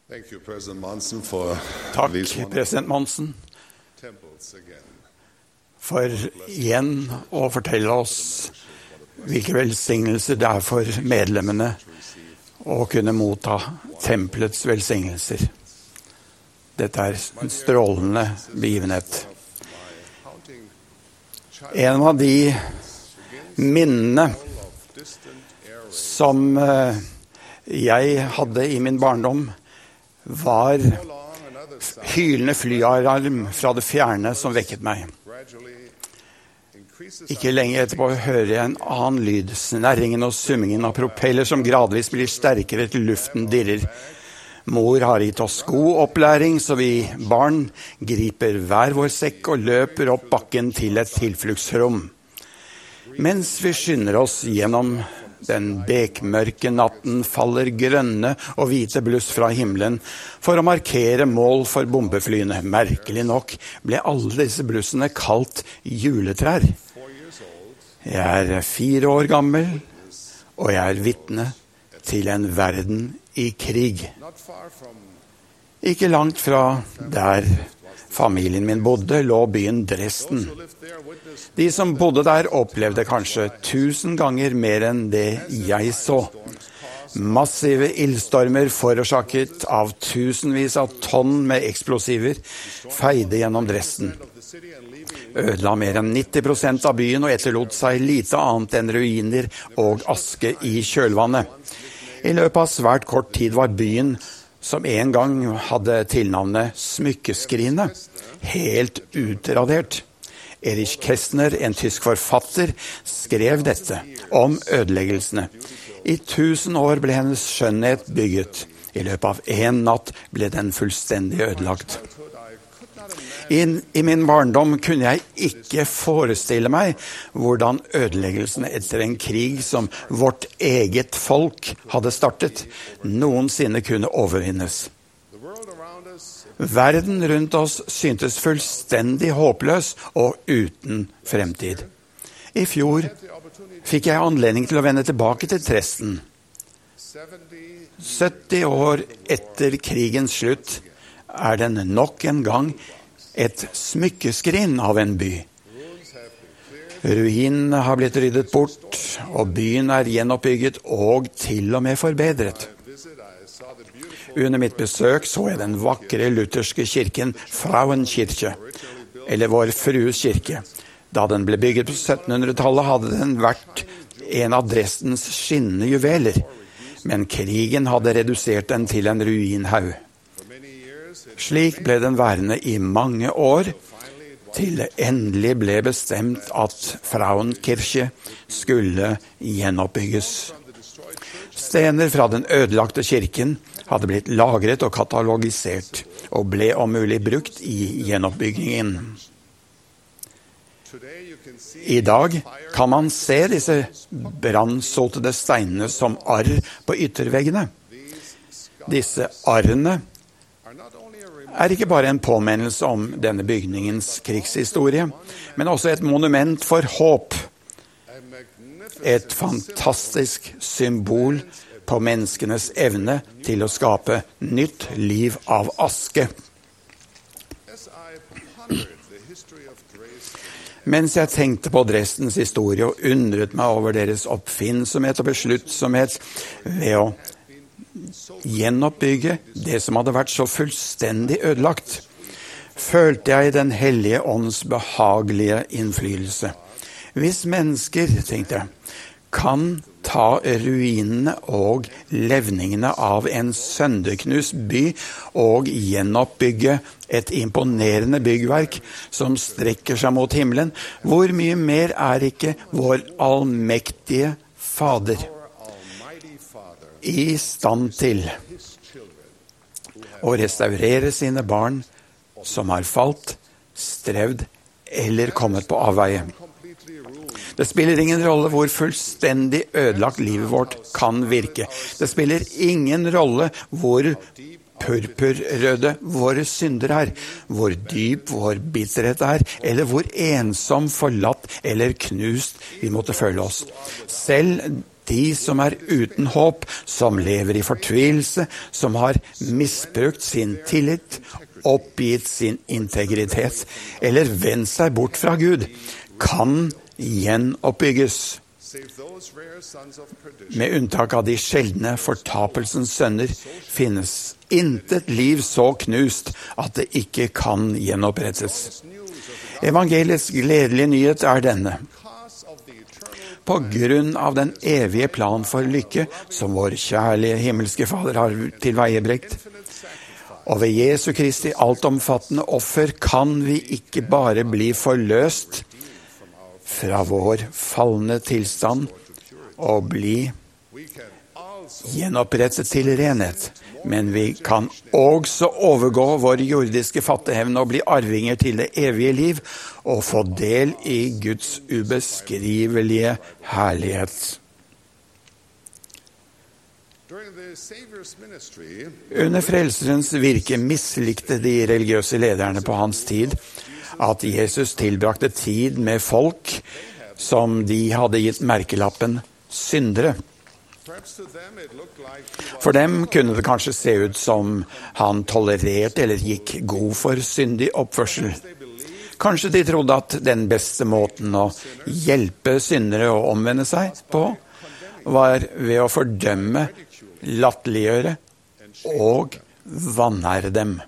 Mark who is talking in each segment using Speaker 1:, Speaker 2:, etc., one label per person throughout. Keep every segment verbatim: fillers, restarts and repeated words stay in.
Speaker 1: Thank you, President Monson, for
Speaker 2: Takk,
Speaker 1: these
Speaker 2: president Monson,
Speaker 1: temples again.
Speaker 2: for igjen å fortelle oss hvilke velsignelser det er for medlemmene å kunne motta tempelets velsignelser. Dette er en strålende begivenhet. En av de minnene som jeg hadde i min barndom var hylende flyalarm fra det fjerne som vekket meg. Ikke lenge etterpå hører jeg en annen lyd, snerringen og summingen av propeller som gradvis blir sterkere til luften dirrer. Mor har gitt oss god opplæring, så vi barn griper hver vår sekk og løper opp bakken til et tilfluktsrom. Mens vi skynder oss gjennom den bekmørke natten faller grønne og hvite bluss fra himmelen for å markere mål for bombeflyene. Merkelig nok ble alle disse blussene kalt juletrær. Jeg er fire år gammel, og jeg er vitne til en verden i krig. Ikke langt fra der familien min bodde, lå byen Dresden. De som bodde der opplevde kanskje tusen ganger mer enn det jeg så. Massive ildstormer forårsaket av tusenvis av tonn med eksplosiver feide gjennom Dresden. Ødela mer enn nitti prosent av byen og etterlot seg lite annet enn ruiner og aske i kjølvannet. I løpet av svært kort tid var byen, som en gang hadde tilnavnet Smykkeskrinet, helt utradert. Erich Kästner, en tysk forfatter, skrev dette om ødeleggelsene. I tusen år ble hennes skjønnhet bygget. I løpet av en natt ble den fullstendig ødelagt. I, I min barndom kunne jeg ikke forestille meg hvordan ødeleggelsene etter en krig som vårt eget folk hadde startet, noensinne kunne overvinnes. Verden rundt oss syntes fullstendig håpløs og uten fremtid. I fjor fikk jeg anledning til å vende tilbake til Dresden. sytti år etter krigens slutt er den nok en gang et smykkeskrin av en by. Ruinene har blitt ryddet bort, og byen er gjenoppbygget og til og med forbedret. Under mitt besøk så jeg den vakre lutherske kirken Frauenkirche, eller Vår Frues kirke. Da den ble bygget på syttenhundretallet hadde den vært en av Dresdens skinnende juveler, men krigen hadde redusert den til en ruinhaug. Slik ble den værende i mange år, til det endelig ble bestemt at Frauenkirche skulle gjenoppbygges. Stener fra den ødelagte kirken hadde blitt lagret og katalogisert, og ble om mulig brukt i gjenoppbyggingen. I dag kan man se disse brannsotede steinene som arr på ytterveggene. Disse arrene er ikke bare en påminnelse om denne bygningens krigshistorie, men også et monument for håp. Et fantastisk symbol på menneskenes evne til å skape nytt liv av aske. Mens jeg tenkte på Dresdens historie og undret meg over deres oppfinnsomhet og besluttsomhet ved å gjenoppbygge det som hadde vært så fullstendig ødelagt, følte jeg den hellige ånds behagelige innflytelse. Hvis mennesker, tenkte jeg, kan ta ruinene og levningene av en sønderknust by og gjenoppbygge et imponerende byggverk som strekker seg mot himmelen, hvor mye mer er ikke vår allmektige Fader i stand til å restaurere sine barn som har falt, strevd eller kommet på avveie. Det spiller ingen rolle hvor fullstendig ødelagt livet vårt kan virke. Det spiller ingen rolle hvor purpurrøde våre synder er, hvor dyp vår bitterhet er, eller hvor ensom, forlatt eller knust vi måtte føle oss. Selv De som er uten håp, som lever i fortvilelse, som har misbrukt sin tillit, oppgitt sin integritet, eller vendt seg bort fra Gud, kan gjenoppbygges. Med unntak av de sjeldne fortapelsens sønner finnes intet liv så knust at det ikke kan gjenopprettes. Evangeliets gledelige nyhet er denne. På grunn av den evige plan for lykke som vår kjærlige himmelske Fader har tilveiebrekt, og ved Jesu Kristi altomfattende offer kan vi ikke bare bli forløst fra vår falne tilstand og bli gjenopprettet til renhet, men vi kan også overgå vår jordiske fatteevne og bli arvinger til det evige liv og få del i Guds ubeskrivelige herlighet. Under Frelserens virke mislikte de religiøse lederne på hans tid at Jesus tilbrakte tid med folk som de hadde gitt merkelappen syndere. For dem kunne det kanskje se ut som han tolererte eller gikk god for syndig oppførsel. Kanskje de trodde at den beste måten å hjelpe syndere å omvende seg på var ved å fordømme, latterliggjøre og vanære dem.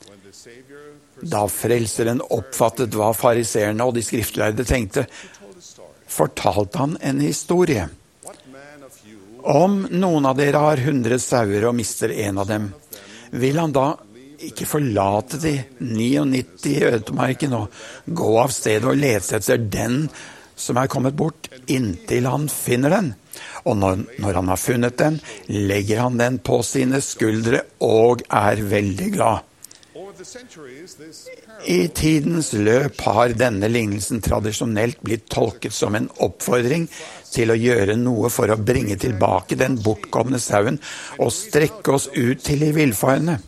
Speaker 2: Da Frelseren oppfattet hva fariseerne og de skriftlærde tenkte, fortalte han en historie. Om noen av dere har hundre sauer og mister en av dem, vil han da ikke forlate de niognitti i ødemarken og gå av stedet og lete etter den som er kommet bort, inntil han finner den? Og når, når han har funnet den, legger han den på sine skuldre og er veldig glad. I tidens løp har denne lignelsen tradisjonelt blitt tolket som en oppfordring til å gjøre noe for å bringe tilbake den bortkomne sauen og strekke oss ut til de villfarne.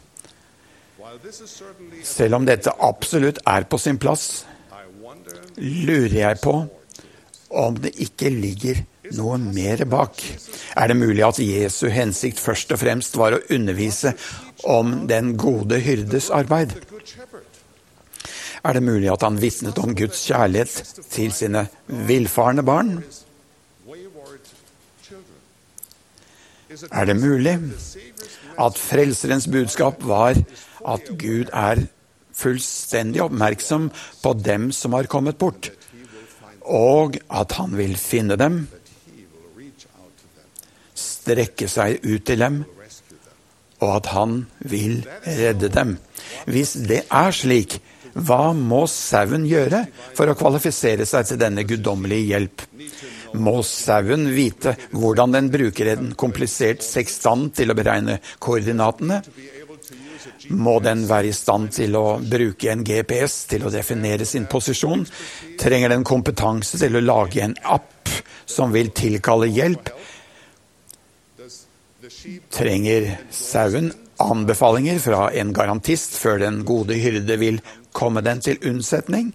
Speaker 2: Selv om dette absolutt er på sin plass, lurer jeg på om det ikke ligger noe mer bak. Er det mulig at Jesu hensikt først og fremst var å undervise om den gode hyrdes arbeid? Er det mulig at han vitnet om Guds kjærlighet til sine villfarne barn? Er det mulig at Frelserens budskap var at Gud er fullstendig oppmerksom på dem som har kommet bort, og at han vil finne dem, strekke seg ut til dem, og at han vil redde dem? Hvis det er slik, hva må sauen gjøre for å kvalifisere seg til denne guddommelige hjelp? Må sauen vite hvordan den bruker en komplisert sekstand til å beregne koordinatene? Må den være i stand til å bruke en G P S til å definere sin posisjon? Trenger den kompetanse til å lage en app som vil tilkalle hjelp? Trenger sauen anbefalinger fra en garantist før den gode hyrde vil komme den til unnsetning?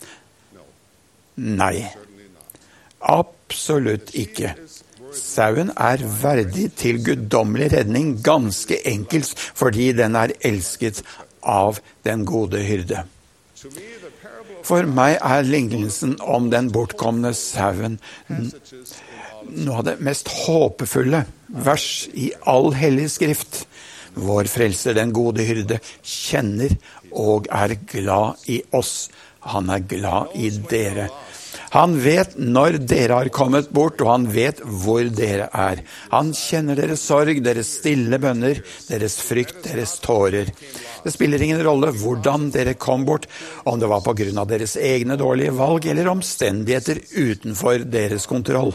Speaker 2: Nei, absolutt ikke. Sauen er verdig til guddommelig redning, ganske enkelt fordi den er elsket av den gode hyrde. For meg er lignelsen om den bortkomne sauen noe av det mest håpefulle vers i all hellig skrift. Vår frelser, den gode hyrde, kjenner og er glad i oss. Han er glad i dere. Han vet når dere har kommet bort, og han vet hvor dere er. Han kjenner deres sorg, deres stille bønner, deres frykt, deres tårer. Det spiller ingen rolle hvordan dere kom bort, om det var på grunn av deres egne dårlige valg eller omstendigheter utenfor deres kontroll.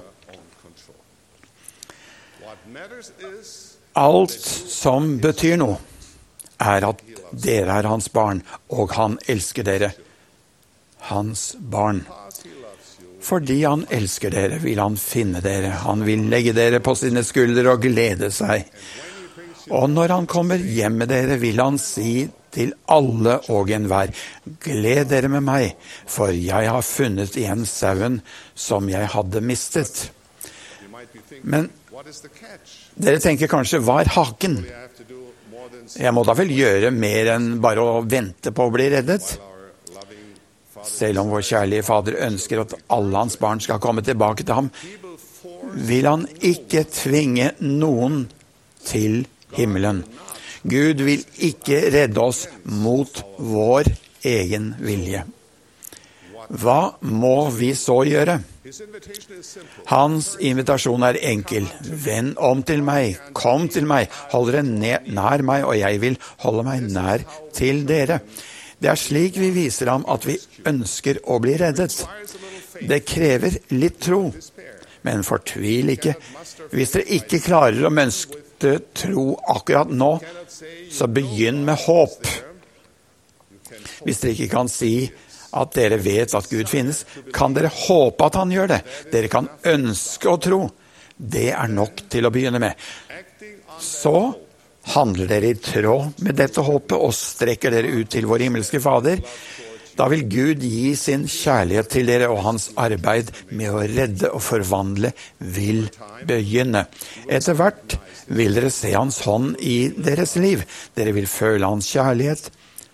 Speaker 2: Alt som betyr noe, er at dere er hans barn, og han elsker dere. Hans barn. Fordi han elsker dere, vil han finne dere. Han vil legge dere på sine skuldre og glede seg. Og når han kommer hjem med dere, vil han si til alle og enhver: gled dere med meg, for jeg har funnet igjen sauen som jeg hadde mistet. Men dere tenker kanskje, hva er haken? Jeg må da vel gjøre mer enn bare å vente på å bli reddet? Selv om vår kjærlige Fader ønsker at alle hans barn skal komme tilbake til ham, vil han ikke tvinge noen til himmelen. Gud vil ikke redde oss mot vår egen vilje. Hva må vi så gjøre? Hans invitasjon er enkel. Vend om til meg, kom til meg, hold dere nær meg, og jeg vil holde meg nær til dere. Det er slik vi viser ham at vi ønsker å bli reddet. Det krever litt tro, men fortvil ikke. Hvis dere ikke klarer å mønstre tro akkurat nå, så begynn med håp. Hvis dere ikke kan si at dere vet at Gud finnes, kan dere håpe at han gjør det. Dere kan ønske å tro. Det er nok til å begynne med. Så handler dere i tråd med dette håpet og strekker dere ut til vår himmelske Fader. Da vil Gud gi sin kjærlighet til dere, og hans arbeid med å redde og forvandle vil begynne. Etter hvert vil dere se hans hånd i deres liv. Dere vil føle hans kjærlighet,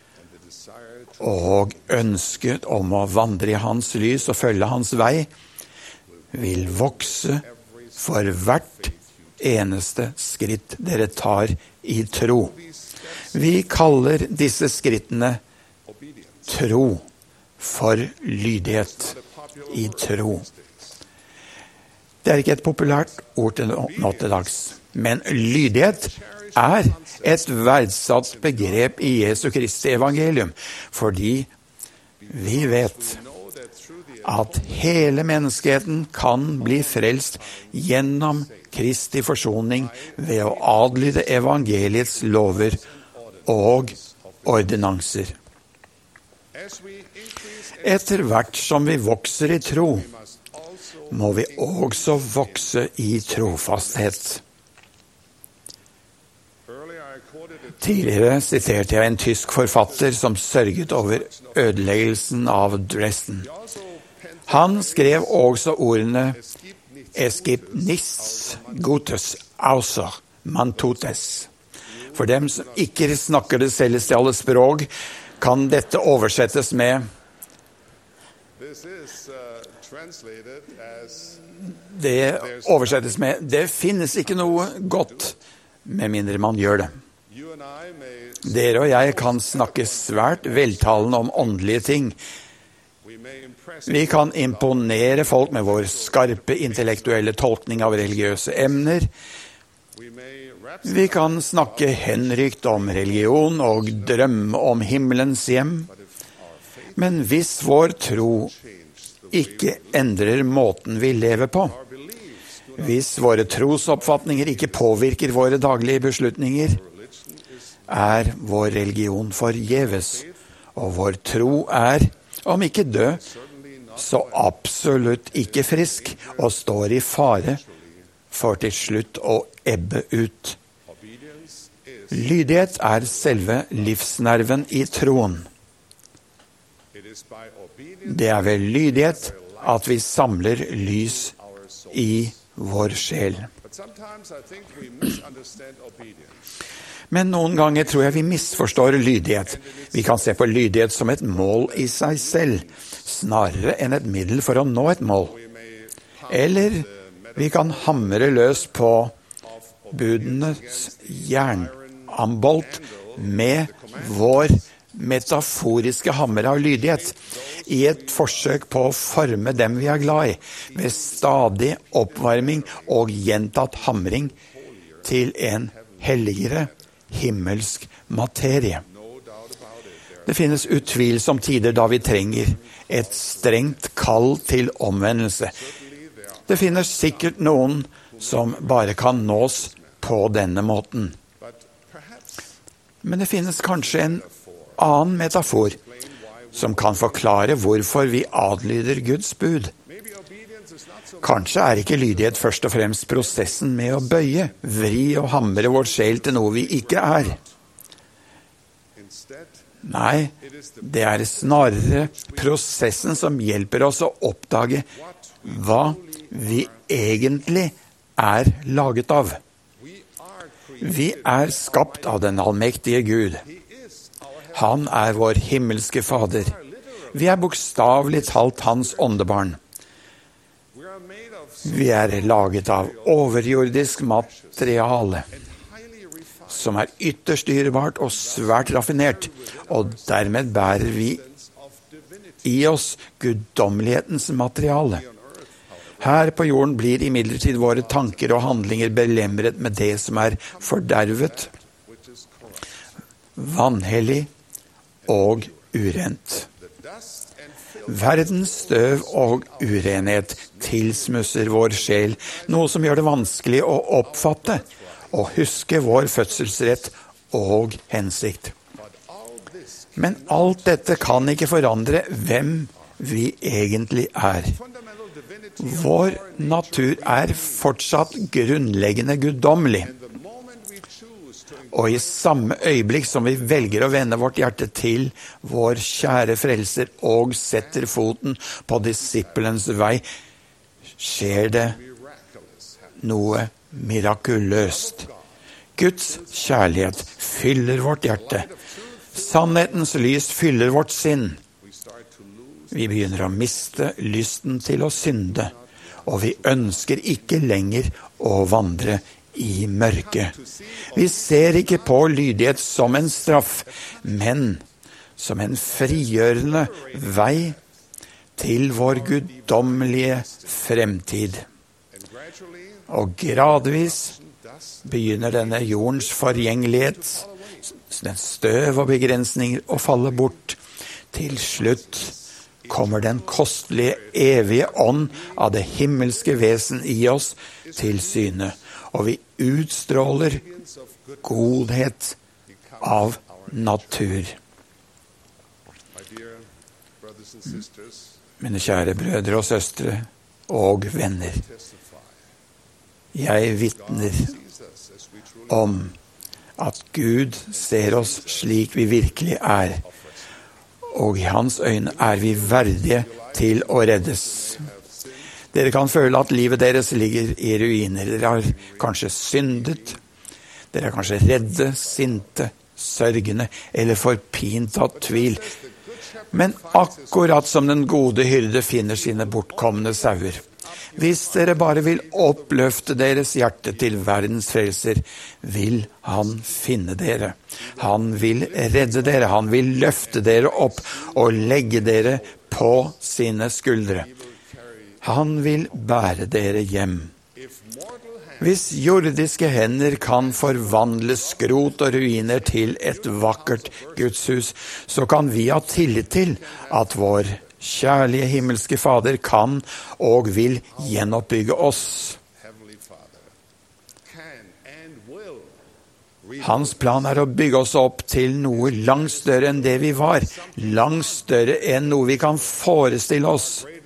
Speaker 2: og ønsket om å vandre i hans lys og følge hans vei vil vokse for hvert eneste skritt dere tar i tro. Vi kaller disse skrittene tro, for lydighet i tro. Det er ikke et populært ord til nå til dags, men lydighet er et verdsatt begrep i Jesu Kristi evangelium, fordi vi vet at hele menneskeheten kan bli frelst gjennom Kristi forsoning ved å adlyde evangeliets lover og ordinanser. Etter hvert som vi vokser i tro, må vi også vokse i trofasthet. Tidligere siterte jeg en tysk forfatter som sørget over ødeleggelsen av Dresden. Han skrev også ordene «Es gibt nichts Gutes, außer man tut es». For dem som ikke snakker det celestiale språk, kan dette oversettes med Det oversettes med «Det finnes ikke noe godt, med mindre man gjør det». Dere og jeg kan snakke svært veltalende om åndelige ting. Vi kan imponere folk med vår skarpe intellektuelle tolkning av religiøse emner. Vi kan snakke henrykt om religion og drømme om himmelens hjem. Men hvis vår tro ikke endrer måten vi lever på, hvis våre trosoppfatninger ikke påvirker våre daglige beslutninger, er vår religion forgjeves, og vår tro er, om ikke død, så absolutt ikke frisk, og står i fare for til slutt å ebbe ut. Lydighet er selve livsnerven i troen. Det er ved lydighet at vi samler lys i vår sjel. Men noen ganger tror jeg vi misforstår lydighet. Vi kan se på lydighet som et mål i seg selv, snarere enn et middel for å nå et mål. Eller vi kan hamre løs på budenes jernambolt med vår metaforiske hammer av lydighet, i et forsøk på å forme dem vi er glad i, ved stadig oppvarming og gjentatt hamring til en helligere himmelsk materie. Det finnes utvilsomt tider da vi trenger et strengt kall til omvendelse. Det finnes sikkert noen som bare kan nås på denne måten. Men det finnes kanskje en annen metafor som kan forklare hvorfor vi adlyder Guds bud. Kanskje er ikke lydighet først og fremst prosessen med å bøye, vri og hamre vår sjel til noe vi ikke er. Nei, det er snarere prosessen som hjelper oss å oppdage hva vi egentlig er laget av. Vi er skapt av den allmektige Gud. Han er vår himmelske Fader. Vi er bokstavelig talt hans åndebarn. Vi er laget av overjordisk materiale, som er ytterst dyrebart og svært raffinert, og dermed bærer vi i oss guddommelighetens materiale. Her på jorden blir imidlertid våre tanker og handlinger belemret med det som er fordervet, vanhellig og urent. Verdens støv og urenhet tilsmusser vår sjel, noe som gjør det vanskelig å oppfatte og huske vår fødselsrett og hensikt. Men alt dette kan ikke forandre hvem vi egentlig er. Vår natur er fortsatt grunnleggende guddommelig. Og i samme øyeblikk som vi velger å vende vårt hjerte til vår kjære frelser og setter foten på disippelens vei, skjer det noe mirakuløst. Guds kjærlighet fyller vårt hjerte. Sannhetens lys fyller vårt sinn. Vi begynner å miste lysten til å synde, og vi ønsker ikke lenger å vandre i mørket. Vi ser ikke på lydighet som en straff, men som en frigjørende vei til vår guddommelige fremtid. Og gradvis begynner denne jordens forgjengelighet, den støv og begrensninger, å falle bort. Til slutt kommer den kostelige, evige ånd av det himmelske vesen i oss til syne, og vi utstråler godhet av natur. Mine kjære brødre og søstre og venner, jeg vitner om at Gud ser oss slik vi virkelig er, og i hans øyne er vi verdige til å reddes. Dere kan føle at livet deres ligger i ruiner. Dere har kanskje syndet. Dere er kanskje redde, sinte, sørgende eller forpint av tvil. Men akkurat som den gode hyrde finner sine bortkomne sauer. Hvis dere bare vil oppløfte deres hjerte til verdens frelser, vil han finne dere. Han vil redde dere. Han vil løfte dere opp og legge dere på sine skuldre. Han vil bære dere hjem. Hvis jordiske hender kan forvandle skrot og ruiner til et vakkert gudshus, så kan vi ha tillit til at vår kjærlige himmelske Fader kan og vil gjenoppbygge oss. Hans plan er å bygge oss opp til noe langt større enn det vi var, langt større enn noe vi kan forestille oss.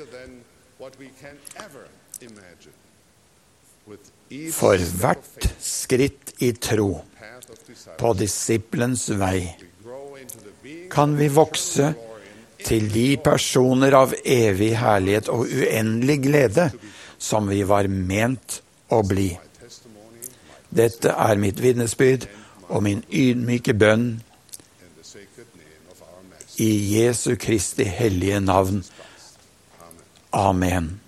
Speaker 2: For hvert skritt i tro på disippelens vei kan vi vokse til de personer av evig herlighet og uendelig glede som vi var ment å bli. Dette er mitt vitnesbyrd og min ydmyke bønn i Jesu Kristi hellige navn. Amen.